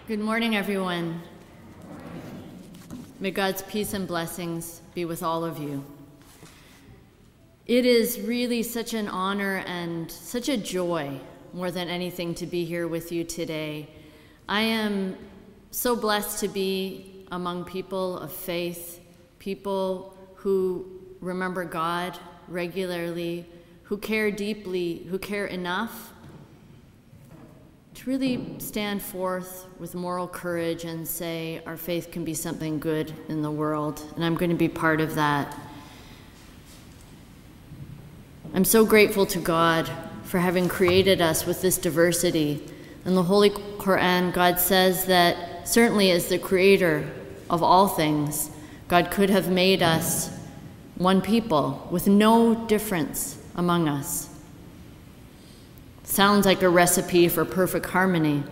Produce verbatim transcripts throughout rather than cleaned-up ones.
Good morning, everyone. May God's peace and blessings be with all of you. It is really such an honor and such a joy, more than anything, to be here with you today. I am so blessed to be among people of faith, people who remember God regularly, who care deeply, who care enough to really stand forth with moral courage and say our faith can be something good in the world, and I'm going to be part of that. I'm so grateful to God for having created us with this diversity. In the Holy Quran, God says that certainly as the creator of all things, God could have made us one people with no difference among us. Sounds like a recipe for perfect harmony,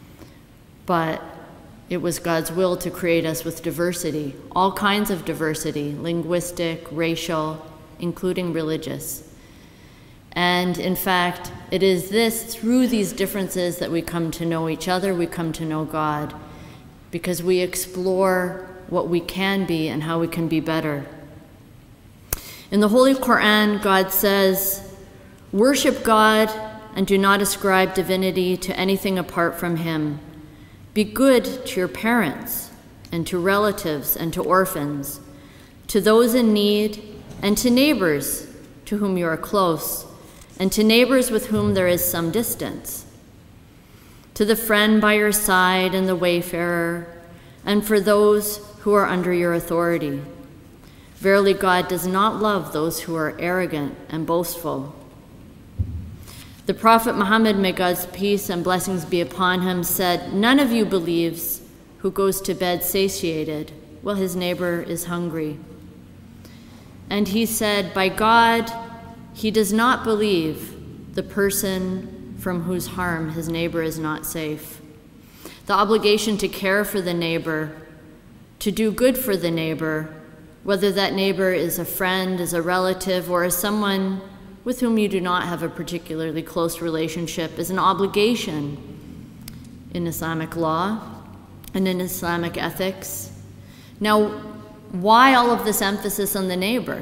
but it was God's will to create us with diversity, all kinds of diversity, linguistic, racial, including religious. And in fact, it is this, through these differences, that we come to know each other, we come to know God, because we explore what we can be and how we can be better. In the Holy Quran, God says, "Worship God and do not ascribe divinity to anything apart from him. Be good to your parents and to relatives and to orphans, to those in need and to neighbors to whom you are close, and to neighbors with whom there is some distance, to the friend by your side and the wayfarer, and for those who are under your authority. Verily, God does not love those who are arrogant and boastful." The Prophet Muhammad, may God's peace and blessings be upon him, said, "None of you believes who goes to bed satiated while his neighbor is hungry." And he said, "By God, he does not believe the person from whose harm his neighbor is not safe." The obligation to care for the neighbor, to do good for the neighbor, whether that neighbor is a friend, is a relative, or is someone with whom you do not have a particularly close relationship, is an obligation in Islamic law and in Islamic ethics. Now, why all of this emphasis on the neighbor?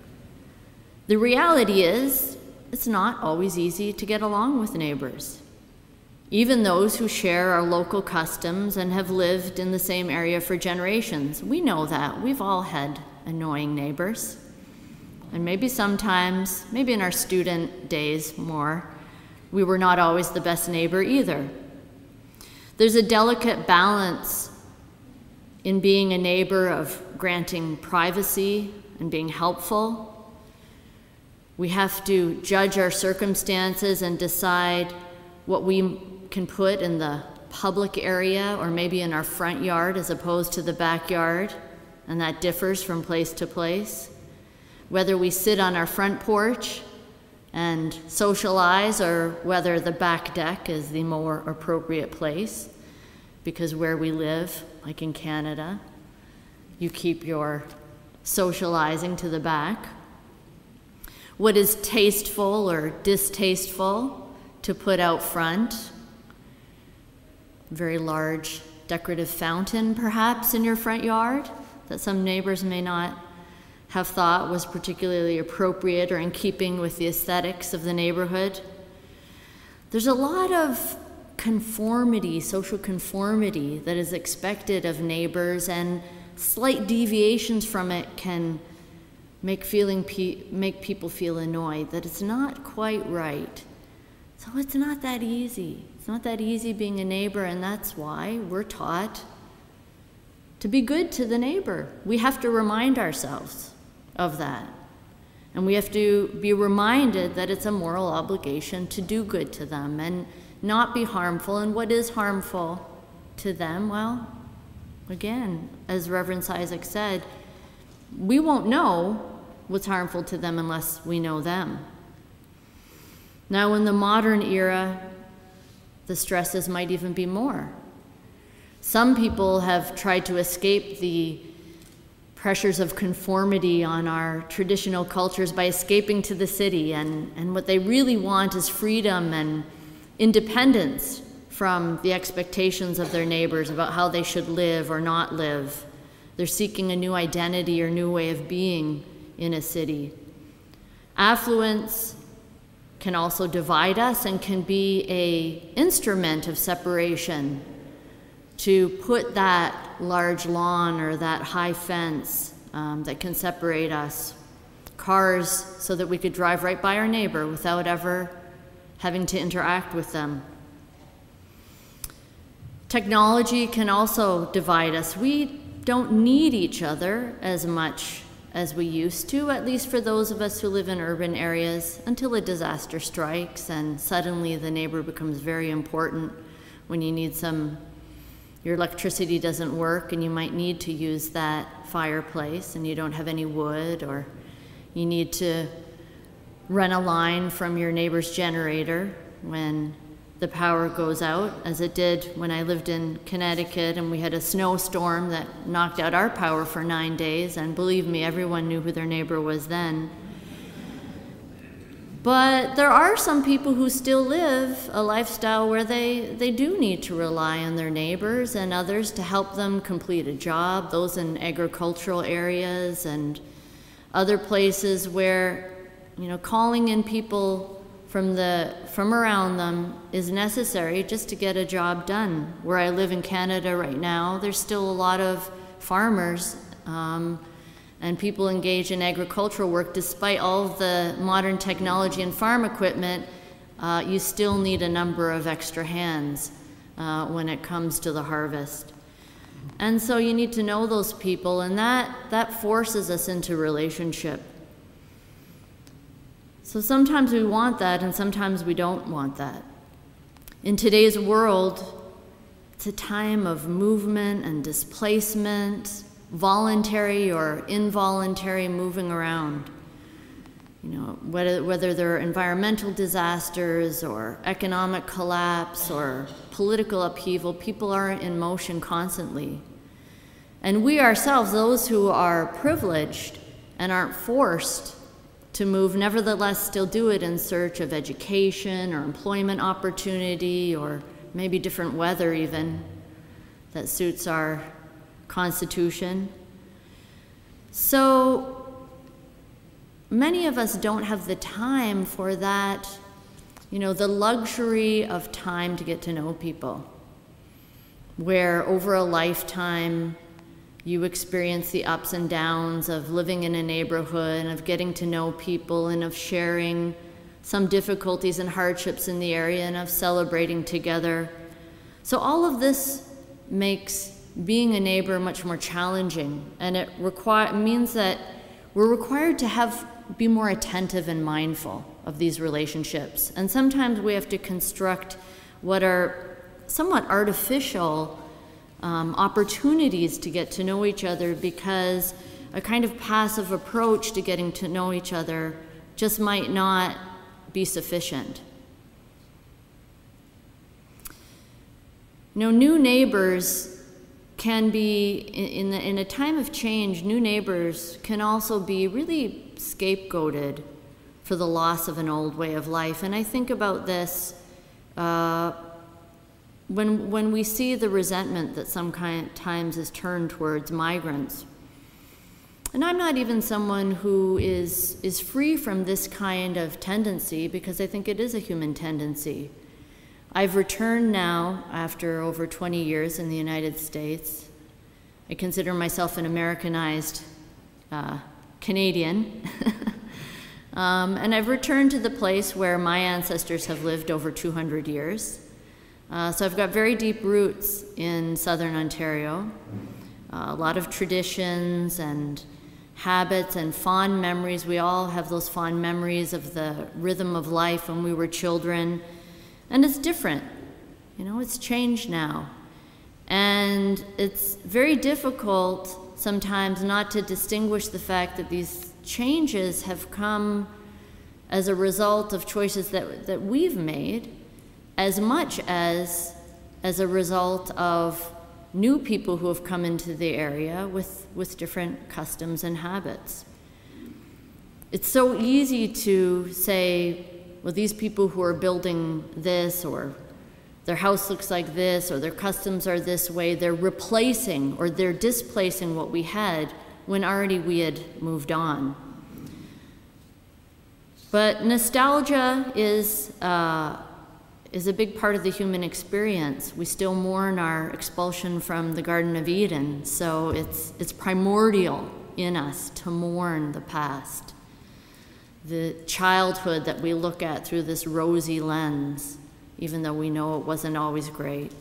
The reality is, it's not always easy to get along with neighbors. Even those who share our local customs and have lived in the same area for generations, we know that. We've all had annoying neighbors. And maybe sometimes, maybe in our student days more, we were not always the best neighbor either. There's a delicate balance in being a neighbor of granting privacy and being helpful. We have to judge our circumstances and decide what we can put in the public area or maybe in our front yard as opposed to the backyard, and that differs from place to place. Whether we sit on our front porch and socialize or whether the back deck is the more appropriate place, because where we live, like in Canada, you keep your socializing to the back. What is tasteful or distasteful to put out front? Very large decorative fountain, perhaps, in your front yard that some neighbors may not have thought was particularly appropriate or in keeping with the aesthetics of the neighborhood. There's a lot of conformity, social conformity, that is expected of neighbors, and slight deviations from it can make feeling pe- make people feel annoyed that it's not quite right. So it's not that easy. It's not that easy being a neighbor, and that's why we're taught to be good to the neighbor. We have to remind ourselves of that. And we have to be reminded that it's a moral obligation to do good to them and not be harmful. And what is harmful to them? Well, again, as Reverend Isaac said, we won't know what's harmful to them unless we know them. Now, in the modern era, the stresses might even be more. Some people have tried to escape the pressures of conformity on our traditional cultures by escaping to the city, and, and what they really want is freedom and independence from the expectations of their neighbors about how they should live or not live. They're seeking a new identity or new way of being in a city. Affluence can also divide us and can be an instrument of separation, to put that large lawn or that high fence um, that can separate us. Cars, so that we could drive right by our neighbor without ever having to interact with them. Technology can also divide us. We don't need each other as much as we used to, at least for those of us who live in urban areas, until a disaster strikes and suddenly the neighbor becomes very important when you need some, your electricity doesn't work and you might need to use that fireplace and you don't have any wood, or you need to run a line from your neighbor's generator when the power goes out, as it did when I lived in Connecticut and we had a snowstorm that knocked out our power for nine days, and believe me, everyone knew who their neighbor was then. But there are some people who still live a lifestyle where they, they do need to rely on their neighbors and others to help them complete a job, those in agricultural areas and other places where, you know, calling in people from the from around them is necessary just to get a job done. Where I live in Canada right now, there's still a lot of farmers um, and people engaged in agricultural work. Despite all of the modern technology and farm equipment, uh, you still need a number of extra hands uh, when it comes to the harvest. And so you need to know those people, and that, that forces us into relationship. So sometimes we want that, and sometimes we don't want that. In today's world, it's a time of movement and displacement, voluntary or involuntary moving around. You know, whether, whether they're environmental disasters or economic collapse or political upheaval, people are in motion constantly. And we ourselves, those who are privileged and aren't forced to move, nevertheless still do it in search of education or employment opportunity, or maybe different weather even that suits our constitution. So many of us don't have the time for that, you know, the luxury of time to get to know people, where over a lifetime you experience the ups and downs of living in a neighborhood and of getting to know people and of sharing some difficulties and hardships in the area and of celebrating together. So all of this makes being a neighbor much more challenging, and it require, means that we're required to have be more attentive and mindful of these relationships. And sometimes we have to construct what are somewhat artificial Um, opportunities to get to know each other, because a kind of passive approach to getting to know each other just might not be sufficient. You know, new neighbors can be, in, the, in a time of change, new neighbors can also be really scapegoated for the loss of an old way of life. And I think about this uh, When, when we see the resentment that sometimes is turned towards migrants. And I'm not even someone who is, is free from this kind of tendency, because I think it is a human tendency. I've returned now after over twenty years in the United States. I consider myself an Americanized uh, Canadian. um, and I've returned to the place where my ancestors have lived over two hundred years. Uh, so I've got very deep roots in southern Ontario, uh, a lot of traditions and habits and fond memories. We all have those fond memories of the rhythm of life when we were children, and it's different. You know, it's changed now. And it's very difficult sometimes not to distinguish the fact that these changes have come as a result of choices that, that we've made, as much as as a result of new people who have come into the area with, with different customs and habits. It's so easy to say, well, these people who are building this or their house looks like this, or their customs are this way. They're replacing or they're displacing what we had when already we had moved on. But nostalgia is, uh, is a big part of the human experience. We still mourn our expulsion from the Garden of Eden, so it's, it's primordial in us to mourn the past, the childhood that we look at through this rosy lens, even though we know it wasn't always great.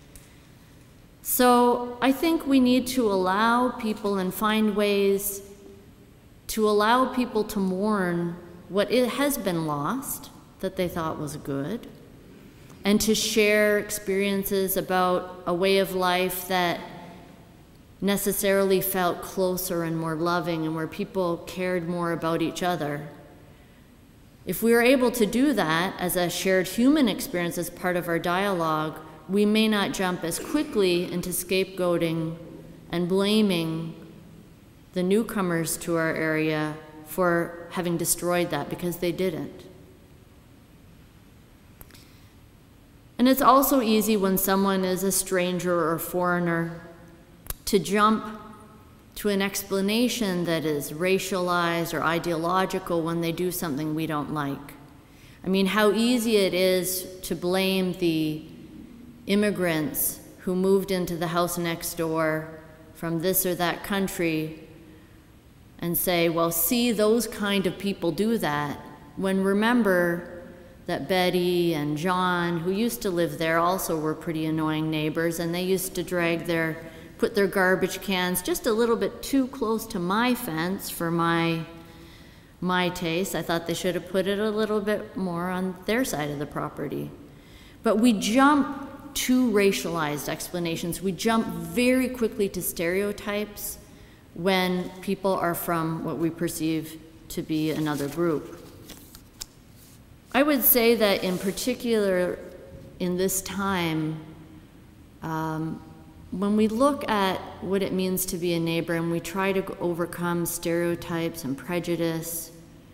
So I think we need to allow people and find ways to allow people to mourn what it has been lost that they thought was good, and to share experiences about a way of life that necessarily felt closer and more loving and where people cared more about each other. If we are able to do that as a shared human experience as part of our dialogue, we may not jump as quickly into scapegoating and blaming the newcomers to our area for having destroyed that, because they didn't. And it's also easy when someone is a stranger or a foreigner to jump to an explanation that is racialized or ideological when they do something we don't like. I mean, how easy it is to blame the immigrants who moved into the house next door from this or that country and say, well, see, those kind of people do that, when remember that Betty and John, who used to live there, also were pretty annoying neighbors, and they used to drag their, put their garbage cans just a little bit too close to my fence for my, my taste. I thought they should have put it a little bit more on their side of the property. But we jump to racialized explanations. We jump very quickly to stereotypes when people are from what we perceive to be another group. I would say that in particular in this time, um, when we look at what it means to be a neighbor and we try to overcome stereotypes and prejudice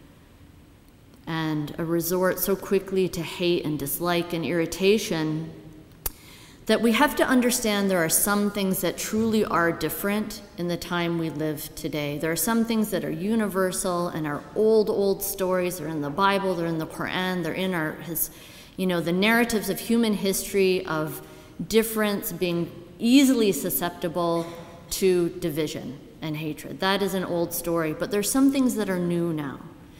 and a resort so quickly to hate and dislike and irritation, that we have to understand there are some things that truly are different in the time we live today. There are some things that are universal and are old, old stories. They're in the Bible, they're in the Quran, they're in our, his, you know, the narratives of human history of difference being easily susceptible to division and hatred. That is an old story, but there's some things that are new now.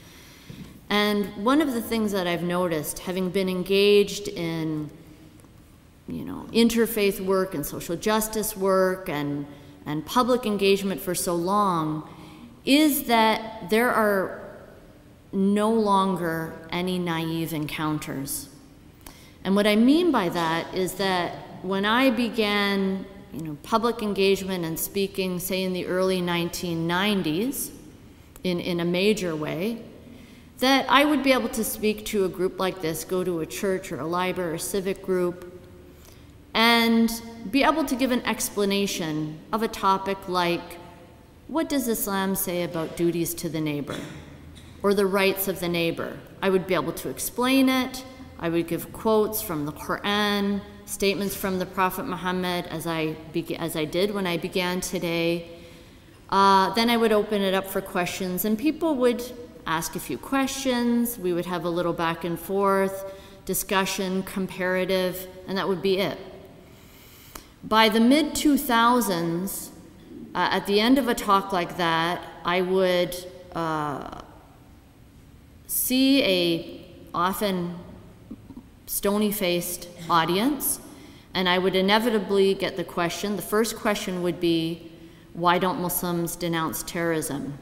And one of the things that I've noticed, having been engaged in you know, interfaith work and social justice work and, and public engagement for so long, is that there are no longer any naive encounters. And what I mean by that is that when I began, you know, public engagement and speaking, say in the early nineteen nineties, in, in a major way, that I would be able to speak to a group like this, go to a church or a library or a civic group, and be able to give an explanation of a topic like, what does Islam say about duties to the neighbor or the rights of the neighbor? I would be able to explain it. I would give quotes from the Quran, statements from the Prophet Muhammad, as I, be- as I did when I began today. Uh, then I would open it up for questions, and people would ask a few questions. We would have a little back and forth, discussion, comparative, and that would be it. By the mid two thousands, uh, at the end of a talk like that, I would uh, see a often stony-faced audience, and I would inevitably get the question. The first question would be, why don't Muslims denounce terrorism?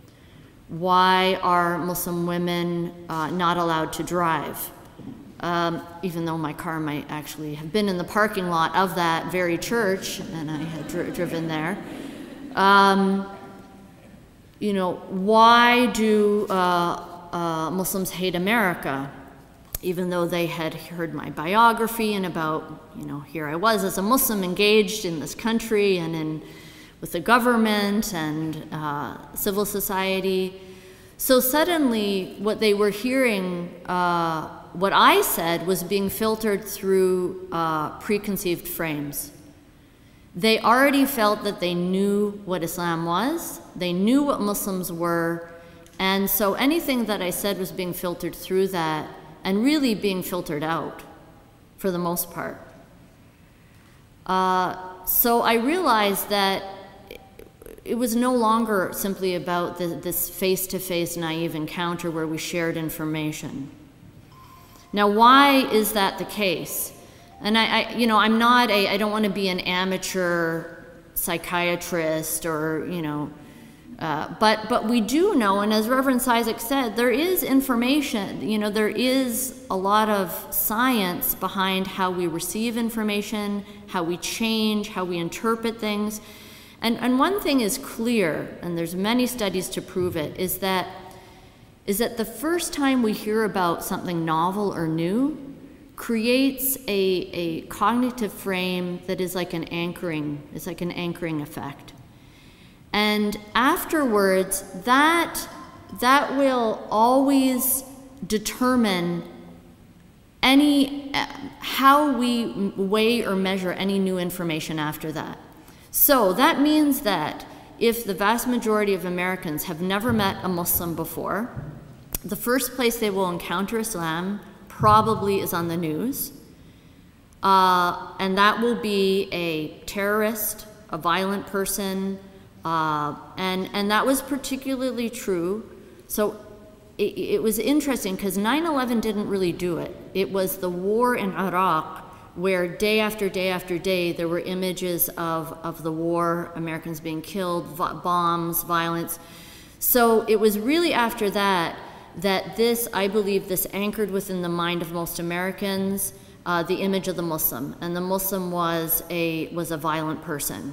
Why are Muslim women uh, not allowed to drive? Um, even though my car might actually have been in the parking lot of that very church, and I had dri- driven there. Um, you know, why do uh, uh, Muslims hate America? Even though they had heard my biography and about, you know, here I was as a Muslim engaged in this country and in with the government and uh, civil society. So suddenly what they were hearing uh, what I said was being filtered through uh, preconceived frames. They already felt that they knew what Islam was, they knew what Muslims were, and so anything that I said was being filtered through that and really being filtered out for the most part. Uh, so I realized that it was no longer simply about the, this face-to-face naive encounter where we shared information. Now, why is that the case? And I, I you know, I'm not a, I don't want to be an amateur psychiatrist or, you know, uh, but but we do know, and as Reverend Cizik said, there is information, you know, there is a lot of science behind how we receive information, how we change, how we interpret things. And, and one thing is clear, and there's many studies to prove it, is that is that the first time we hear about something novel or new creates a, a cognitive frame that is like an anchoring, it's like an anchoring effect. And afterwards, that, that will always determine any, how we weigh or measure any new information after that. So that means that if the vast majority of Americans have never met a Muslim before, the first place they will encounter Islam probably is on the news. Uh, and that will be a terrorist, a violent person, uh, and, and that was particularly true. So it, it was interesting because nine eleven didn't really do it. It was the war in Iraq where day after day after day there were images of, of the war, Americans being killed, v- bombs, violence. So it was really after that that this, I believe, this anchored within the mind of most Americans uh, the image of the Muslim, and the Muslim was a was a violent person.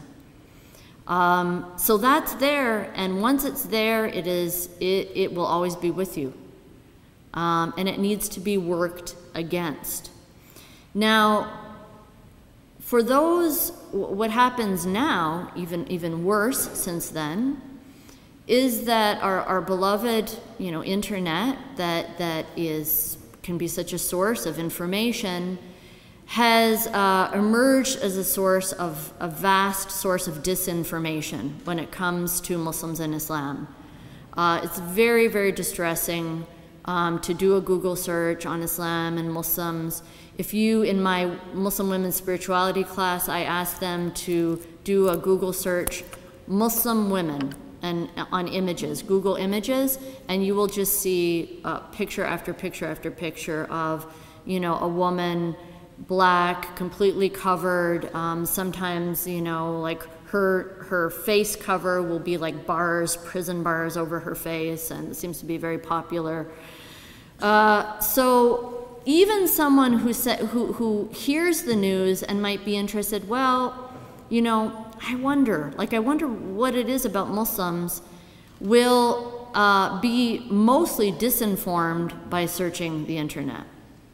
Um, so that's there, and once it's there, it is it, it will always be with you, um, and it needs to be worked against. Now, for those, what happens now, even even worse since then, is that our, our beloved, you know, internet that that is can be such a source of information has uh, emerged as a source of a vast source of disinformation when it comes to Muslims and Islam. Uh, it's very, very distressing um, to do a Google search on Islam and Muslims. If you, in my Muslim women's spirituality class, I asked them to do a Google search, Muslim women, and on images, Google images, and you will just see uh, picture after picture after picture of, you know, a woman, black, completely covered. Um, sometimes, you know, like her her face cover will be like bars, prison bars over her face, and it seems to be very popular. Uh, so even someone who sa- who who hears the news and might be interested, well, you know, I wonder, like I wonder what it is about Muslims, will uh, be mostly disinformed by searching the internet.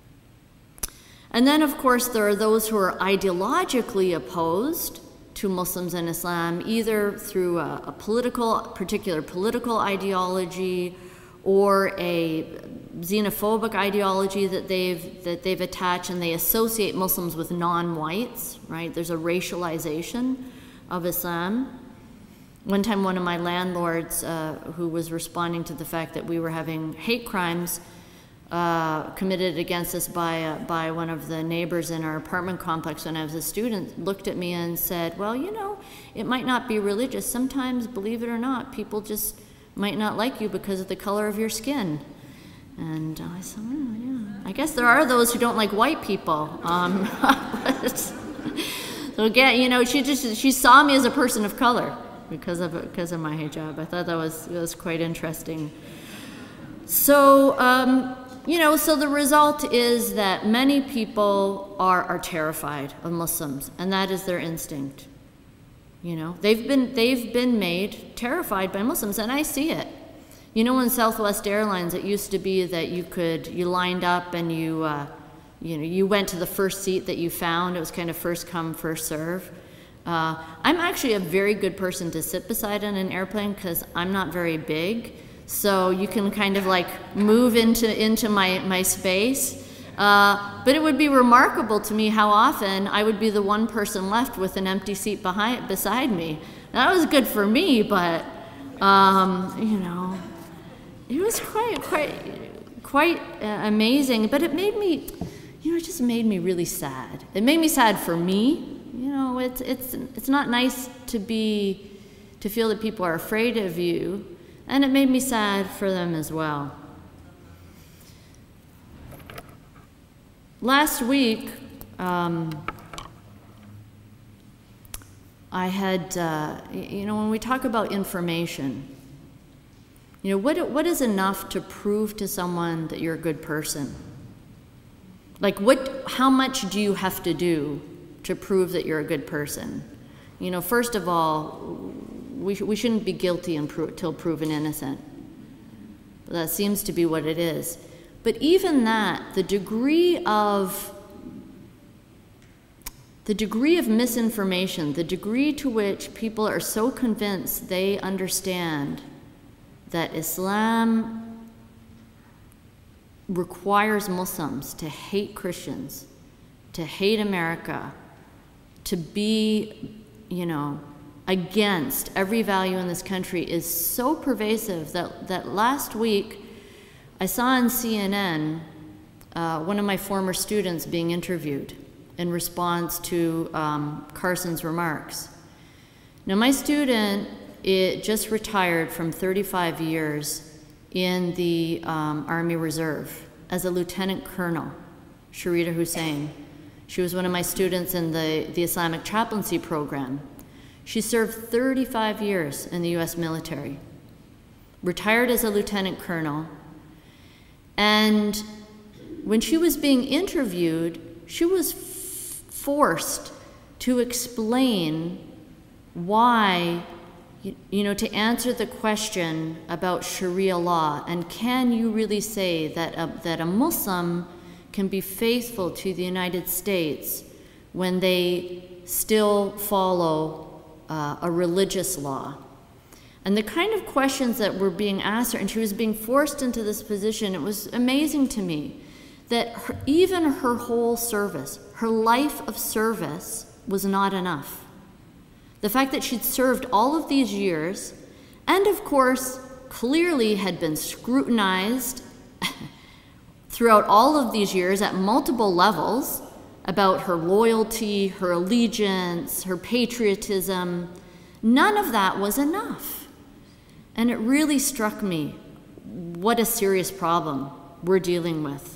And then, of course, there are those who are ideologically opposed to Muslims and Islam, either through a, a political, particular political ideology, or a xenophobic ideology that they've that they've attached, and they associate Muslims with non-whites. Right? There's a racialization of Islam. One time, one of my landlords, uh, who was responding to the fact that we were having hate crimes Uh, committed against us by uh, by one of the neighbors in our apartment complex when I was a student, looked at me and said, well, you know, it might not be religious. Sometimes, believe it or not, people just might not like you because of the color of your skin. And I said, oh, yeah. I guess there are those who don't like white people. Um, but, so again, you know, she just she saw me as a person of color because of because of my hijab. I thought that was it was quite interesting. So. Um, You know, so the result is that many people are, are terrified of Muslims, and that is their instinct. You know, they've been they've been made terrified by Muslims, and I see it. You know, in Southwest Airlines, it used to be that you could you lined up and you uh, you know you went to the first seat that you found. It was kind of first come, first serve. Uh, I'm actually a very good person to sit beside on an airplane because I'm not very big. So you can kind of like move into into my, my space. Uh, but it would be remarkable to me how often I would be the one person left with an empty seat behind, beside me. That was good for me, but, um, you know, it was quite, quite, quite uh, amazing. But it made me, you know, it just made me really sad. It made me sad for me. You know, it's, it's, it's not nice to be, to feel that people are afraid of you. And it made me sad for them as well. Last week, um, I had, uh, you know, when we talk about information, you know, what, what is enough to prove to someone that you're a good person? Like, what, how much do you have to do to prove that you're a good person? You know, first of all, we, sh we shouldn't be guilty until proven innocent. That seems to be what it is. But even that, the degree of the degree of misinformation, the degree to which people are so convinced they understand that Islam requires Muslims to hate Christians, to hate America, to be, you know, against every value in this country is so pervasive that, that last week I saw on C N N uh, one of my former students being interviewed in response to um, Carson's remarks. Now, my student it just retired from thirty-five years in the um, Army Reserve as a lieutenant colonel, Sharita Hussein. She was one of my students in the, the Islamic chaplaincy program. She served thirty-five years in the U S military, retired as a lieutenant colonel, and when she was being interviewed, she was forced to explain why, you, you know, to answer the question about Sharia law, and can you really say that a, that a Muslim can be faithful to the United States when they still follow uh, a religious law? And the kind of questions that were being asked her, and she was being forced into this position, it was amazing to me that her, even her whole service, her life of service was not enough. The fact that she'd served all of these years, and of course, clearly had been scrutinized throughout all of these years at multiple levels about her loyalty, her allegiance, her patriotism, none of that was enough. And it really struck me what a serious problem we're dealing with.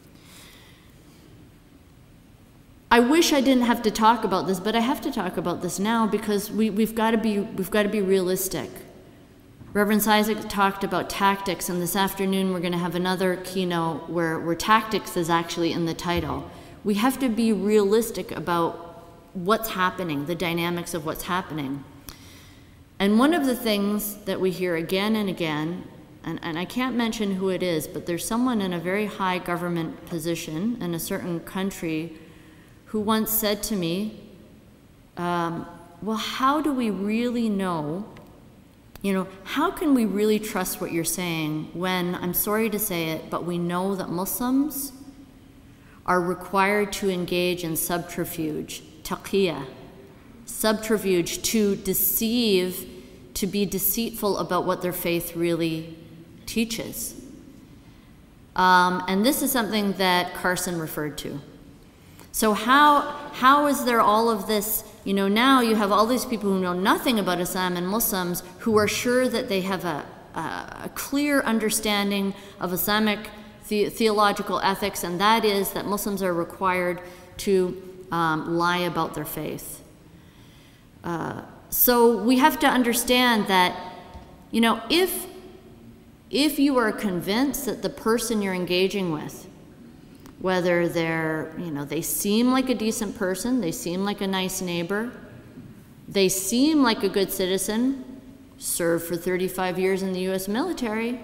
I wish I didn't have to talk about this, but I have to talk about this now because we, we've got to be we've got to be realistic. Reverend Isaac talked about tactics, and this afternoon we're going to have another keynote where, where tactics is actually in the title. We have to be realistic about what's happening, the dynamics of what's happening. And one of the things that we hear again and again, and, and I can't mention who it is, but there's someone in a very high government position in a certain country who once said to me, um, well, how do we really know, you know, how can we really trust what you're saying when, I'm sorry to say it, but we know that Muslims are required to engage in subterfuge, taqiyya, subterfuge, to deceive, to be deceitful about what their faith really teaches. Um, and this is something that Carson referred to. So how, how is there all of this, you know, now you have all these people who know nothing about Islam and Muslims who are sure that they have a, a, a clear understanding of Islamic the, theological ethics, and that is that Muslims are required to um, lie about their faith. Uh, so we have to understand that, you know, if, if you are convinced that the person you're engaging with, whether they're, you know, they seem like a decent person, they seem like a nice neighbor, they seem like a good citizen, served for thirty-five years in the U S military,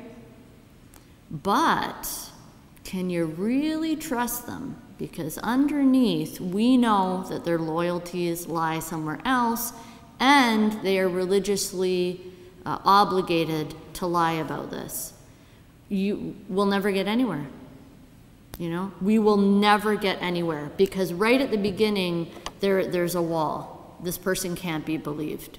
but can you really trust them? Because underneath, we know that their loyalties lie somewhere else, and they are religiously uh, obligated to lie about this. You will never get anywhere. You know, we will never get anywhere because right at the beginning, there, there's a wall. This person can't be believed.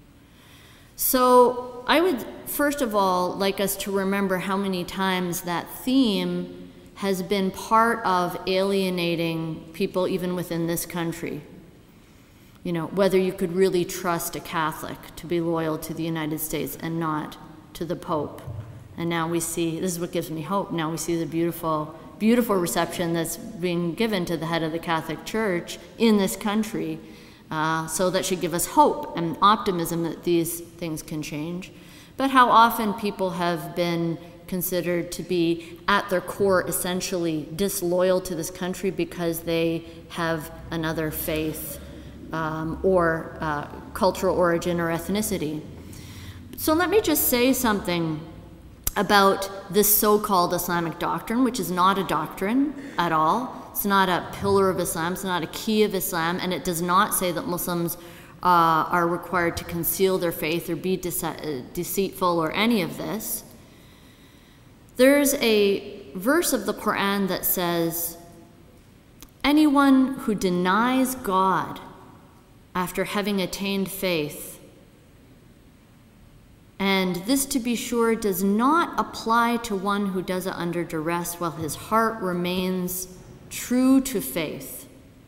So I would, first of all, like us to remember how many times that theme has been part of alienating people even within this country. You know, whether you could really trust a Catholic to be loyal to the United States and not to the Pope. And now we see, this is what gives me hope, now we see the beautiful, beautiful reception that's being given to the head of the Catholic Church in this country. Uh, so that should give us hope and optimism that these things can change. But how often people have been considered to be at their core essentially disloyal to this country because they have another faith um, or uh, cultural origin or ethnicity. So let me just say something about this so-called Islamic doctrine, which is not a doctrine at all. It's not a pillar of Islam, it's not a key of Islam, and it does not say that Muslims uh, are required to conceal their faith or be dece- deceitful or any of this. There's a verse of the Quran that says, anyone who denies God after having attained faith, and this, to be sure, does not apply to one who does it under duress while his heart remains true to faith.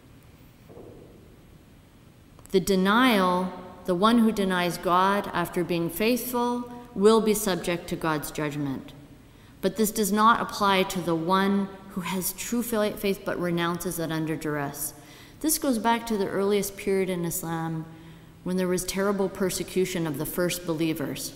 The denial, the one who denies God after being faithful, will be subject to God's judgment. But this does not apply to the one who has true faith but renounces it under duress. This goes back to the earliest period in Islam when there was terrible persecution of the first believers.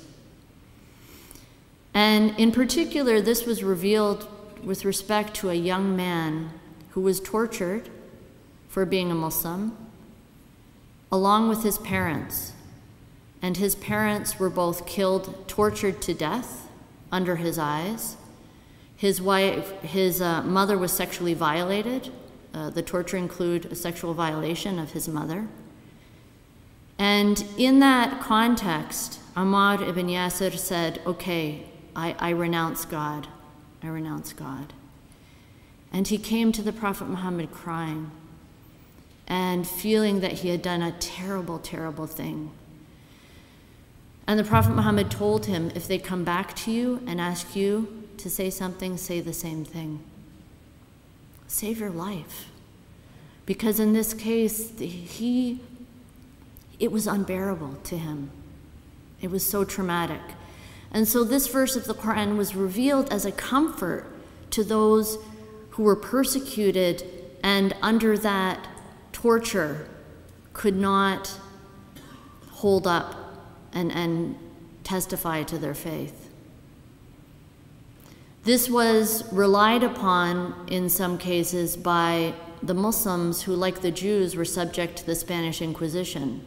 And in particular, this was revealed with respect to a young man who was tortured for being a Muslim, along with his parents. And his parents were both killed, tortured to death under his eyes. His wife, his uh, mother was sexually violated. Uh, the torture included a sexual violation of his mother. And in that context, Ammar ibn Yasir said, okay, I, I renounce God. I renounce God. And he came to the Prophet Muhammad crying and feeling that he had done a terrible, terrible thing. And the Prophet Muhammad told him, if they come back to you and ask you to say something, say the same thing. Save your life. Because in this case, he, it was unbearable to him. It was so traumatic. And so this verse of the Quran was revealed as a comfort to those who were persecuted and under that torture could not hold up and, and testify to their faith. This was relied upon in some cases by the Muslims who, like the Jews, were subject to the Spanish Inquisition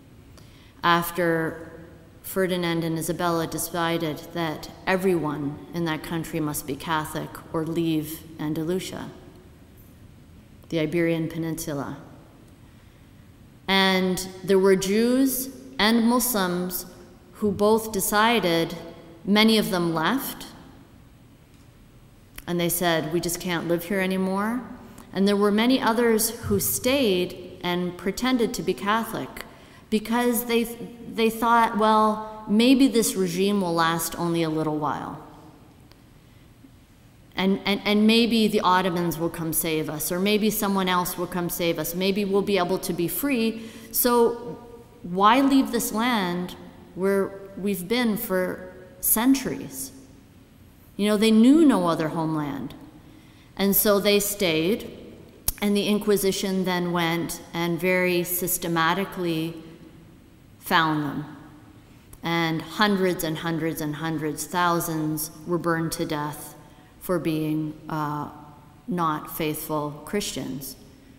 after Ferdinand and Isabella decided that everyone in that country must be Catholic or leave Andalusia, the Iberian Peninsula. And there were Jews and Muslims who both decided, many of them left, and they said, we just can't live here anymore. And there were many others who stayed and pretended to be Catholic because they, they thought, well, maybe this regime will last only a little while. And, and, and maybe the Ottomans will come save us, or maybe someone else will come save us. Maybe we'll be able to be free. So why leave this land where we've been for centuries? You know, they knew no other homeland. And so they stayed, and the Inquisition then went and very systematically found them. And hundreds and hundreds and hundreds, thousands were burned to death for being uh, not faithful Christians.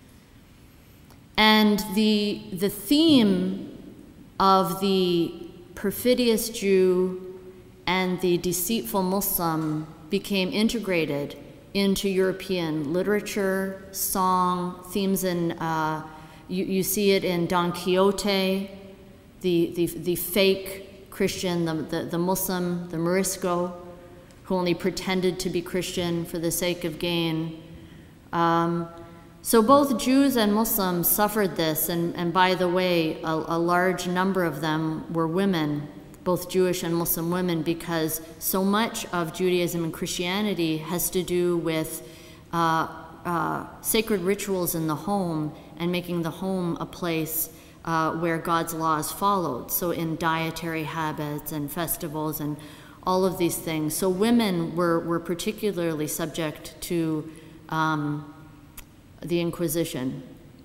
And the, the theme of the perfidious Jew and the deceitful Muslim became integrated into European literature, song, themes in, uh, you, you see it in Don Quixote, the, the, the fake Christian, the, the, the Muslim, the Morisco, who only pretended to be Christian for the sake of gain, Um, so both Jews and Muslims suffered this, and, and by the way, a, a large number of them were women, both Jewish and Muslim women, because so much of Judaism and Christianity has to do with uh, uh, sacred rituals in the home and making the home a place uh, where God's law is followed. So in dietary habits and festivals and all of these things. So women were, were particularly subject to um, the Inquisition.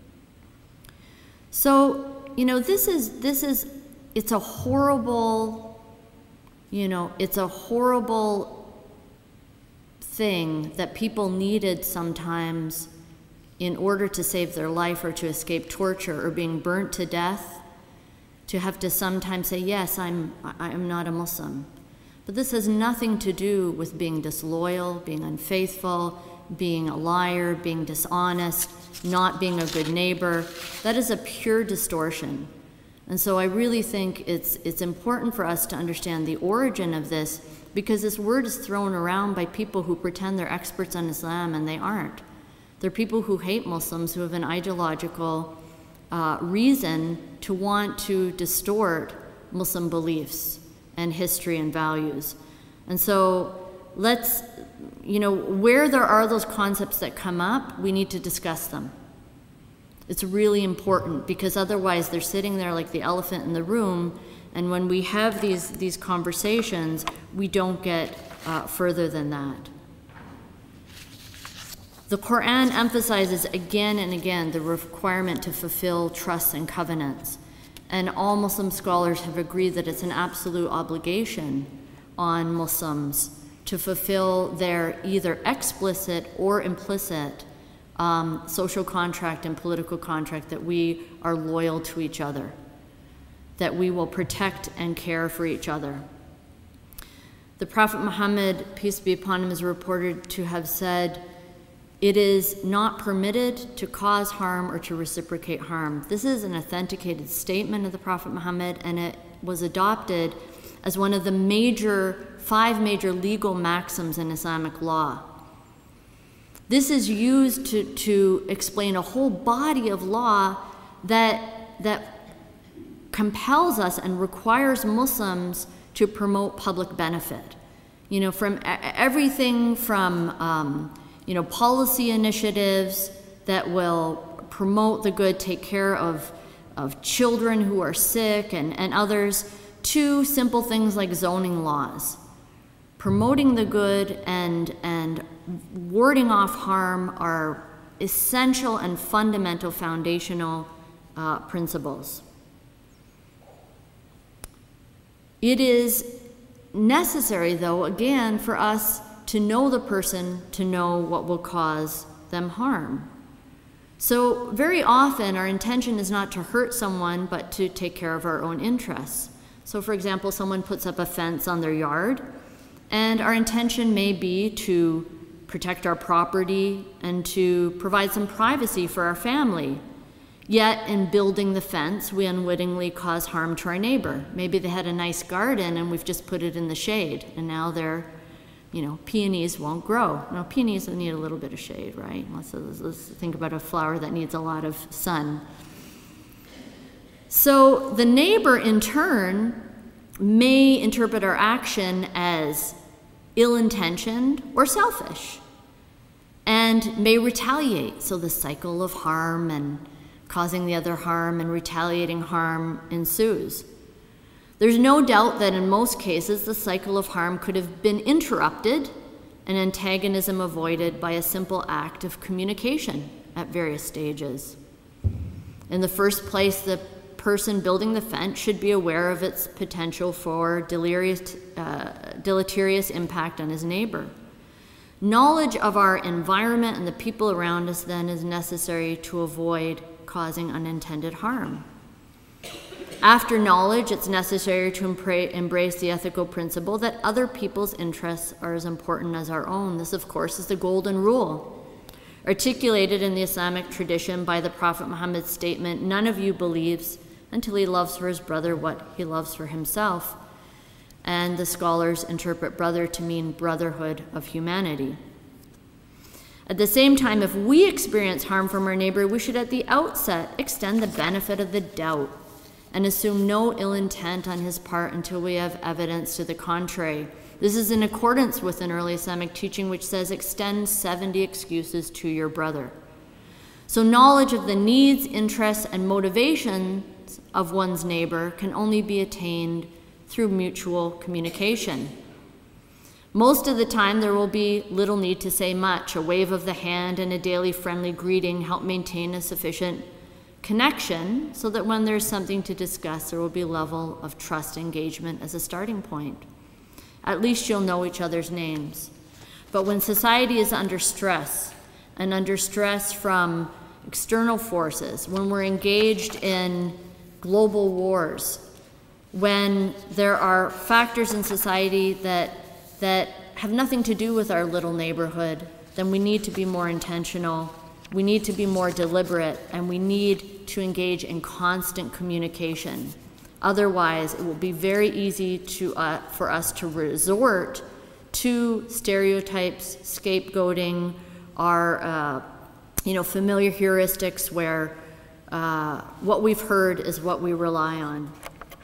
So, you know, this is, this is, it's a horrible, you know, it's a horrible thing that people needed sometimes in order to save their life or to escape torture or being burnt to death, to have to sometimes say, yes, I'm, I'm not a Muslim. But this has nothing to do with being disloyal, being unfaithful, being a liar, being dishonest, not being a good neighbor. That is a pure distortion. And so I really think it's it's important for us to understand the origin of this, because this word is thrown around by people who pretend they're experts on Islam, and they aren't. They're people who hate Muslims, who have an ideological uh, reason to want to distort Muslim beliefs and history and values. And so let's, you know, where there are those concepts that come up, we need to discuss them. It's really important, because otherwise they're sitting there like the elephant in the room, and when we have these, these conversations, we don't get uh, further than that. The Quran emphasizes again and again the requirement to fulfill trusts and covenants, and all Muslim scholars have agreed that it's an absolute obligation on Muslims to fulfill their either explicit or implicit Um, social contract and political contract that we are loyal to each other, that we will protect and care for each other. The Prophet Muhammad, peace be upon him, is reported to have said, "It is not permitted to cause harm or to reciprocate harm." This is an authenticated statement of the Prophet Muhammad, and it was adopted as one of the major, five major legal maxims in Islamic law. This is used to, to explain a whole body of law that, that compels us and requires Muslims to promote public benefit. You know, from everything from, um, you know, policy initiatives that will promote the good, take care of, of children who are sick and, and others, to simple things like zoning laws. Promoting the good and, and warding off harm are essential and fundamental foundational uh, principles. It is necessary, though, again, for us to know the person, to know what will cause them harm. So very often our intention is not to hurt someone, but to take care of our own interests. So for example, someone puts up a fence on their yard, and our intention may be to protect our property and to provide some privacy for our family. Yet in building the fence, we unwittingly cause harm to our neighbor. Maybe they had a nice garden and we've just put it in the shade, and now their, you know, peonies won't grow. Now peonies need a little bit of shade, right? Let's, let's think about a flower that needs a lot of sun. So the neighbor in turn may interpret our action as ill-intentioned or selfish, and may retaliate. So the cycle of harm and causing the other harm and retaliating harm ensues. There's no doubt that in most cases the cycle of harm could have been interrupted and antagonism avoided by a simple act of communication at various stages. In the first place, the person building the fence should be aware of its potential for deleterious, uh, deleterious impact on his neighbor. Knowledge of our environment and the people around us then is necessary to avoid causing unintended harm. After knowledge, it's necessary to embrace the ethical principle that other people's interests are as important as our own. This, of course, is the golden rule, articulated in the Islamic tradition by the Prophet Muhammad's statement, "None of you believes until he loves for his brother what he loves for himself." And the scholars interpret brother to mean brotherhood of humanity. At the same time, if we experience harm from our neighbor, we should at the outset extend the benefit of the doubt and assume no ill intent on his part until we have evidence to the contrary. This is in accordance with an early Islamic teaching which says, extend seventy excuses to your brother. So knowledge of the needs, interests, and motivations of one's neighbor can only be attained through mutual communication. Most of the time, there will be little need to say much. A wave of the hand and a daily friendly greeting help maintain a sufficient connection so that when there's something to discuss, there will be a level of trust engagement as a starting point. At least you'll know each other's names. But when society is under stress, and under stress from external forces, when we're engaged in global wars, when there are factors in society that that have nothing to do with our little neighborhood, then we need to be more intentional, we need to be more deliberate, and we need to engage in constant communication. Otherwise, it will be very easy to, uh, for us to resort to stereotypes, scapegoating, our uh, you know, familiar heuristics where uh, what we've heard is what we rely on.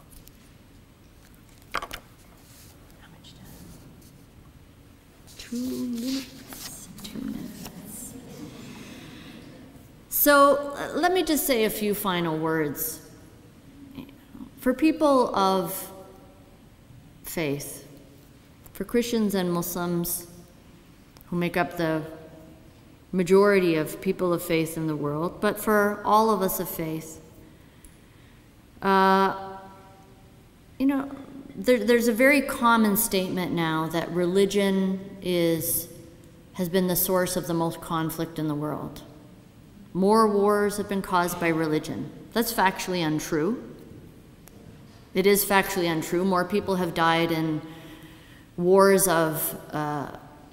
Two minutes, two minutes. So uh, let me just say a few final words. For people of faith, for Christians and Muslims who make up the majority of people of faith in the world, but for all of us of faith, uh, you know, There, there's a very common statement now that religion is, has been the source of the most conflict in the world. More wars have been caused by religion. That's factually untrue. It is factually untrue. More people have died in wars of uh,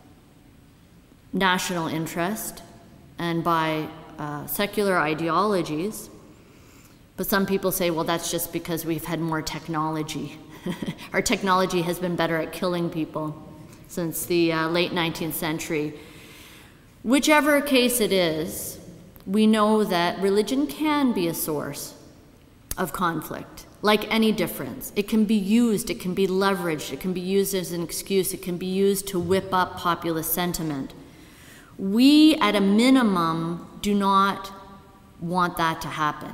national interest and by uh, secular ideologies. But some people say, well, that's just because we've had more technology. Our technology has been better at killing people since the uh, late nineteenth century. Whichever case it is, we know that religion can be a source of conflict, like any difference. It can be used, it can be leveraged, it can be used as an excuse, it can be used to whip up populist sentiment. We, at a minimum, do not want that to happen.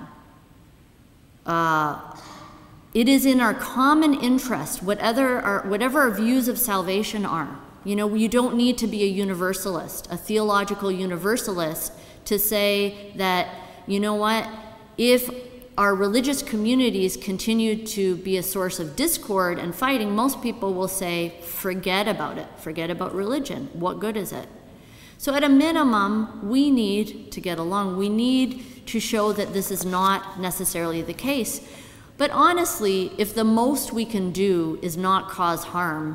Uh, It is in our common interest, whatever our, whatever our views of salvation are. You know, you don't need to be a universalist, a theological universalist, to say that, you know what, if our religious communities continue to be a source of discord and fighting, most people will say, forget about it, forget about religion. What good is it? So at a minimum, we need to get along. We need to show that this is not necessarily the case. But honestly, if the most we can do is not cause harm,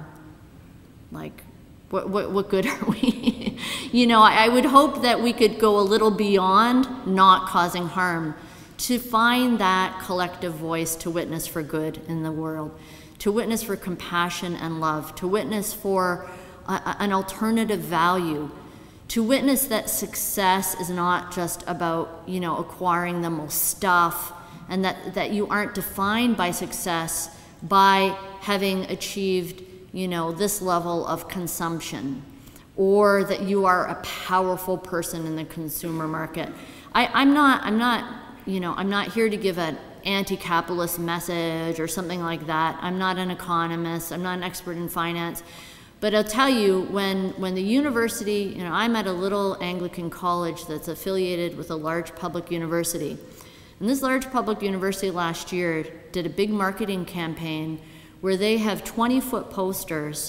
like, what, what, what good are we? You know, I, I would hope that we could go a little beyond not causing harm to find that collective voice to witness for good in the world, to witness for compassion and love, to witness for a, an alternative value, to witness that success is not just about, you know, acquiring the most stuff, and that, that you aren't defined by success by having achieved, you know, this level of consumption, or that you are a powerful person in the consumer market. I, I'm not, I'm not, you know, I'm not here to give an anti-capitalist message or something like that. I'm not an economist. I'm not an expert in finance. But I'll tell you, when, when the university, you know, I'm at a little Anglican college that's affiliated with a large public university. And this large public university last year did a big marketing campaign where they have twenty-foot posters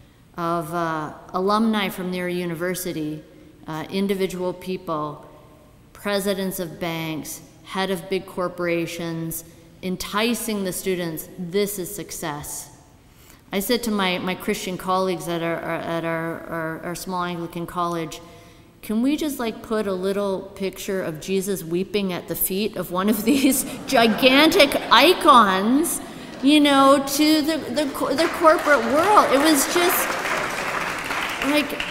of uh, alumni from their university, uh, individual people, presidents of banks, head of big corporations, enticing the students. This is success. I said to my, my Christian colleagues at our, at our, our, our small Anglican college, can we just like put a little picture of Jesus weeping at the feet of one of these gigantic icons, you know, to the, the, the corporate world? It was just like,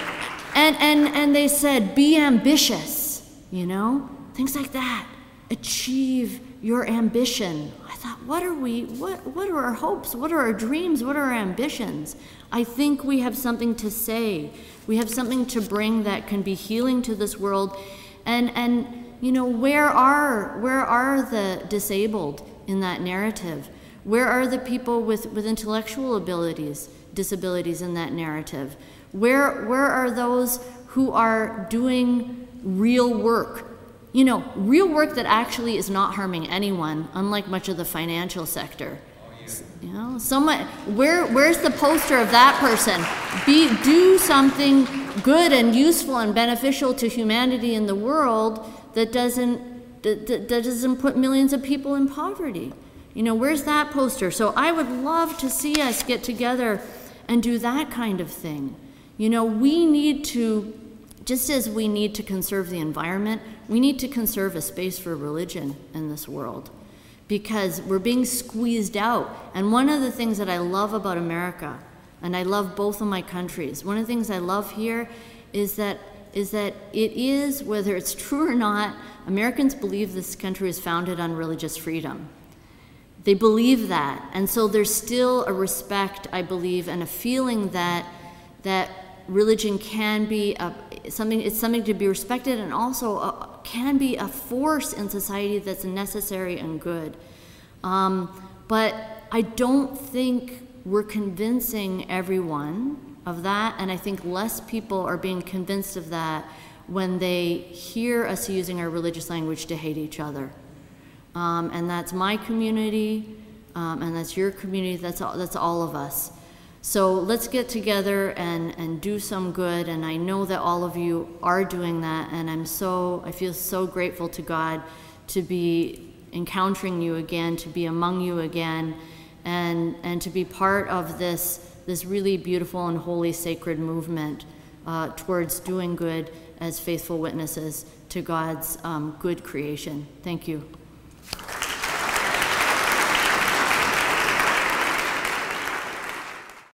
And, and, and they said, be ambitious, you know, things like that. Achieve your ambition. I thought, what are we, what, what are our hopes? What are our dreams? What are our ambitions? I think we have something to say. We have something to bring that can be healing to this world. And, and you know, where are, where are the disabled in that narrative? Where are the people with, with intellectual abilities, disabilities in that narrative? Where, where are those who are doing real work? You know, real work that actually is not harming anyone, unlike much of the financial sector. You know, someone, where, where's the poster of that person? Be, do something good and useful and beneficial to humanity in the world that doesn't, that, that doesn't put millions of people in poverty. You know, where's that poster? So I would love to see us get together and do that kind of thing. You know, we need to, just as we need to conserve the environment, we need to conserve a space for religion in this world, because we're being squeezed out. And one of the things that I love about America, and I love both of my countries, one of the things I love here is that is that it is, whether it's true or not, Americans believe this country is founded on religious freedom. They believe that. And so there's still a respect, I believe, and a feeling that that religion can be a, something, it's something to be respected, and also a, can be a force in society that's necessary and good. Um, but I don't think we're convincing everyone of that, and I think less people are being convinced of that when they hear us using our religious language to hate each other. Um, and that's my community, um, and that's your community, that's all, that's all of us. So let's get together and, and do some good, and I know that all of you are doing that, and I'm so, I feel so grateful to God to be encountering you again, to be among you again, and, and to be part of this, this really beautiful and holy sacred movement uh, towards doing good as faithful witnesses to God's um, good creation. Thank you.